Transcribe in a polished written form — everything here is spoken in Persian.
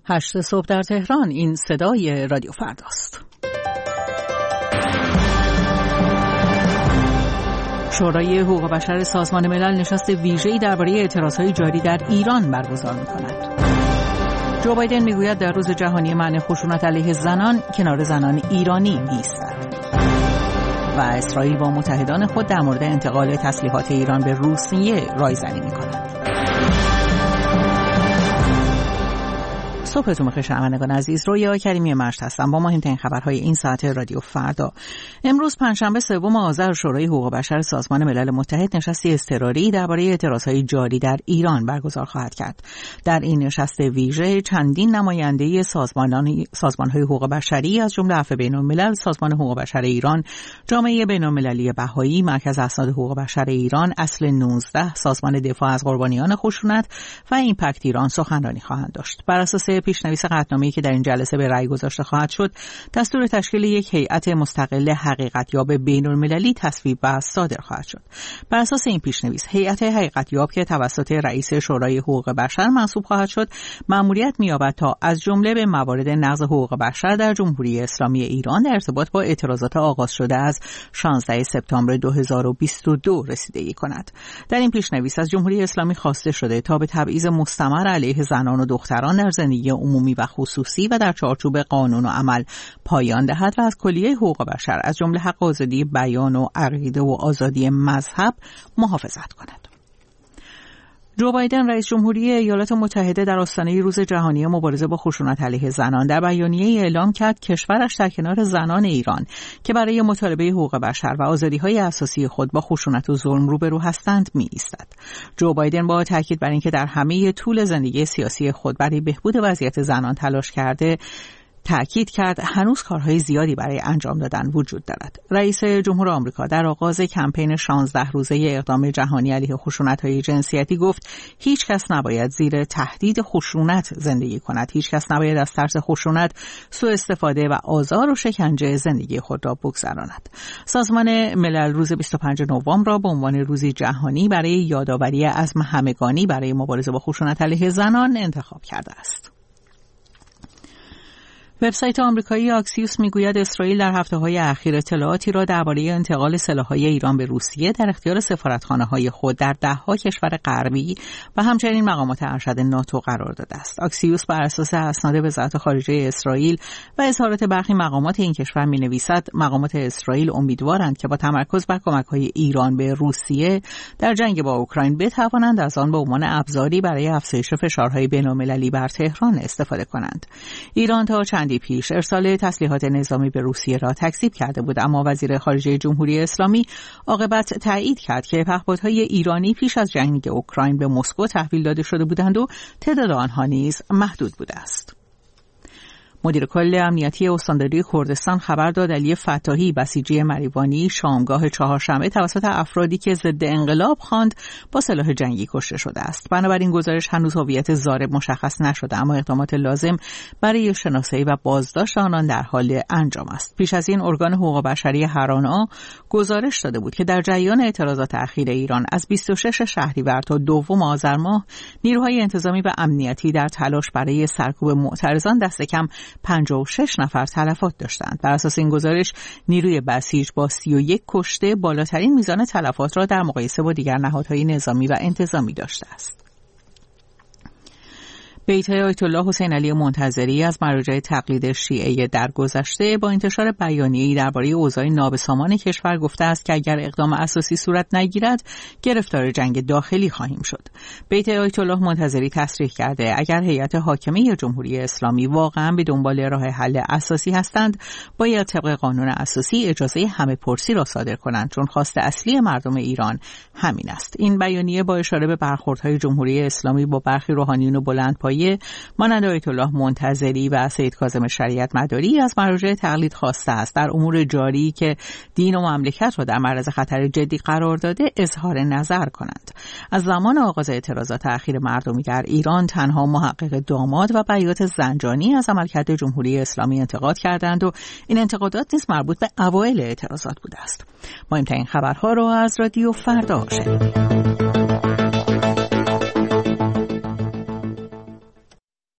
8 صبح در تهران. این صدای رادیو فرداست. شورای حقوق بشر سازمان ملل نشست ویژه‌ای درباره اعتراضهای جاری در ایران برگزار می‌کند. جو بایدن میگوید در روز جهانی منع خشونت علیه زنان کنار زنان ایرانی می‌ایستد. و اسرائیل با متحدان خود در مورد انتقال تسلیحات ایران به روسیه رایزنی می‌کند. صبحتون بخیر شنوندگان عزیز، رویا کریمی مشت هستم با مهمترین خبرهای این ساعت رادیو فردا. امروز پنجشنبه 3 آذر شورای حقوق بشر سازمان ملل متحد نشستی اضطراری درباره اعتراضهای جاری در ایران برگزار خواهد کرد. در این نشست ویژه چندین نماینده سازمان‌های حقوق بشری از جمله عفو بین‌الملل، سازمان حقوق بشر ایران، جامعه بین‌المللی بهایی، مرکز اسناد حقوق بشر ایران، اصل 19، سازمان دفاع از قربانیان خشونت و ایمپکت ایران سخنرانی خواهند داشت. بر اساس پیشنویس قطعنامه‌ای که در این جلسه به رأی گذاشته خواهد شد، دستور تشکیل یک هیئت مستقل حقیقت‌یاب بین‌المللی تصویب و صادر خواهد شد. بر اساس این پیشنویس، هیئت حقیقت‌یاب که توسط رئیس شورای حقوق بشر منصوب خواهد شد، مأموریت می‌یابد تا از جمله به موارد نقض حقوق بشر در جمهوری اسلامی ایران در ارتباط با اعتراضات آغاز شده از 16 سپتامبر 2022 رسیدگی کند. در این پیشنویس از جمهوری اسلامی خواسته شده تا به تبعیض مستمر علیه زنان و دختران در زندگی عمومی و خصوصی و در چارچوب قانون و عمل پایان دهد و از کلیه حقوق بشر از جمله حق آزادی بیان و عقیده و آزادی مذهب محافظت کند. جو بایدن رئیس جمهوری ایالات متحده در آستانه روز جهانی مبارزه با خشونت علیه زنان در بیانیه‌ای اعلام کرد کشورش در کنار زنان ایران که برای مطالبه حقوق بشر و آزادی‌های اساسی خود با خشونت و ظلم روبرو هستند می‌ایستد. جو بایدن با تاکید بر اینکه در همه طول زندگی سیاسی خود برای بهبود وضعیت زنان تلاش کرده، تأکید کرد هنوز کارهای زیادی برای انجام دادن وجود دارد. رئیس جمهور آمریکا در آغاز کمپین 16 روزه اقدام جهانی علیه خشونت‌های جنسیتی گفت هیچ کس نباید زیر تهدید خشونت زندگی کند. هیچ کس نباید از ترس خشونت، سوء استفاده و آزار و شکنجه زندگی خود را بگذراند. سازمان ملل روز 25 نوامبر را به عنوان روزی جهانی برای یادآوری عزم همگانی برای مبارزه با خشونت علیه زنان انتخاب کرده است. وبسایت آمریکایی آکسیوس میگوید اسرائیل در هفته‌های اخیر اطلاعاتی را درباره انتقال سلاح‌های ایران به روسیه در اختیار سفارتخانه‌های خود در ده‌ها کشور غربی و همچنین مقامات ارشد ناتو قرار داده است. آکسیوس بر اساس اسناد وزارت خارجه اسرائیل و اظهارات برخی مقامات این کشور می‌نویسد مقامات اسرائیل امیدوارند که با تمرکز بر کمک‌های ایران به روسیه در جنگ با اوکراین بتوانند از آن به عنوان ابزاری برای افزایش فشارهای بین‌المللی بر تهران استفاده کنند. ایران تا پیش ارسال تسلیحات نظامی به روسیه را تکذیب کرده بود، اما وزیر خارجه جمهوری اسلامی عاقبت تایید کرد که پهپادهای ایرانی پیش از جنگ اوکراین به مسکو تحویل داده شده بودند و تعداد آنها نیز محدود بوده است. مدیر کل امنیتی استانداری کردستان خبر داد علی فتاحی، بسیجی مریوانی، شامگاه چهارشنبه توسط افرادی که ضد انقلاب خواند با سلاح جنگی کشته شده است. بنابراین گزارش هنوز هویت ضارب مشخص نشده، اما اقدامات لازم برای شناسایی و بازداشت آنان در حال انجام است. پیش از این ارگان حقوق بشری هرانا گزارش داده بود که در جریان اعتراضات اخیر ایران از 26 شهریور تا 2 آذر ماه نیروهای انتظامی و امنیتی در تلاش برای سرکوب معترضان دست کم 56 نفر تلفات داشتند. بر اساس این گزارش نیروی بسیج با 31 کشته بالاترین میزان تلفات را در مقایسه با دیگر نهادهای نظامی و انتظامی داشته است. بیت آیت الله حسین علی منتظری از مراجع تقلید شیعه درگذشته با انتشار بیانیه‌ای درباره اوضاع نابسامان کشور گفته است که اگر اقدام اساسی صورت نگیرد گرفتار جنگ داخلی خواهیم شد. بیت آیت الله منتظری تصریح کرده اگر هیئت حاکمه جمهوری اسلامی واقعا به دنبال راه حل اساسی هستند باید طبق قانون اساسی اجازه همه پرسی را صادر کنند، چون خواست اصلی مردم ایران همین است. این بیانیه با اشاره به برخوردهای جمهوری اسلامی با برخی روحانیون بلندپایه مانند آیت الله منتظری و سید کاظم شریعت مداری از مراجع تقلید خواسته است در امور جاری که دین و مملکت را در معرض خطر جدی قرار داده اظهار نظر کنند. از زمان آغاز اعتراضات اخیر مردمی در ایران تنها محقق داماد و بیات زنجانی از عملکرد جمهوری اسلامی انتقاد کردند و این انتقادات نیز مربوط به اوایل اعتراضات بوده است. مهمترین خبرها را از رادیو فردا شنیدید.